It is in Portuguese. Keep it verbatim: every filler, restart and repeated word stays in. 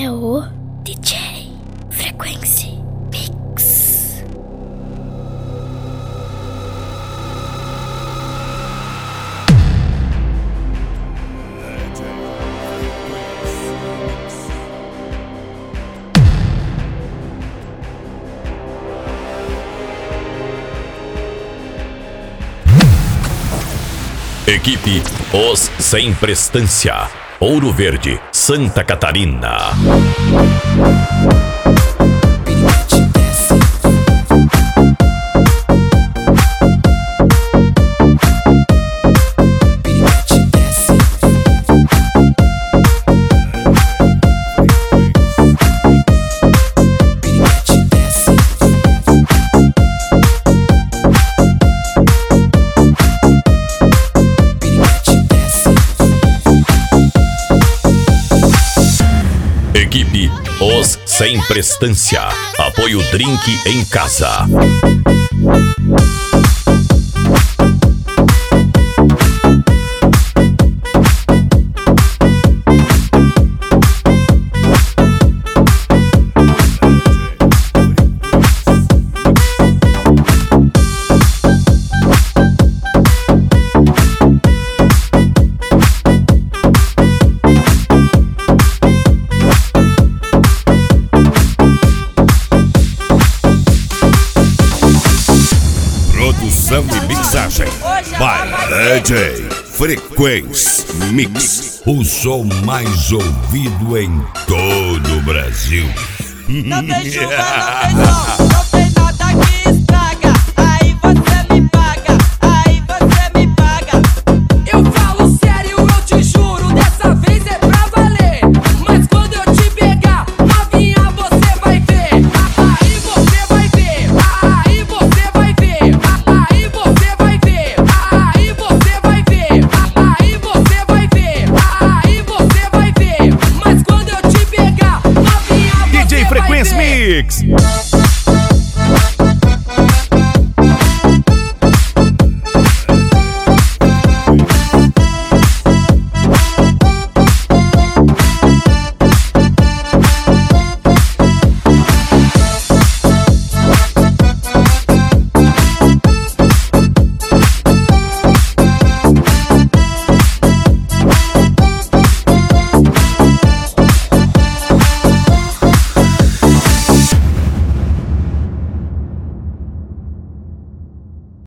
é o D J Frequência Mix. Equipe Os Sem Prestância, Ouro Verde, Santa Catarina. Equipe Os Sem Prestância, apoio Drink em Casa. Produção e mixagem by D J Frequência Mix, o som mais ouvido em todo o Brasil. Não tem chuva, não tem sol.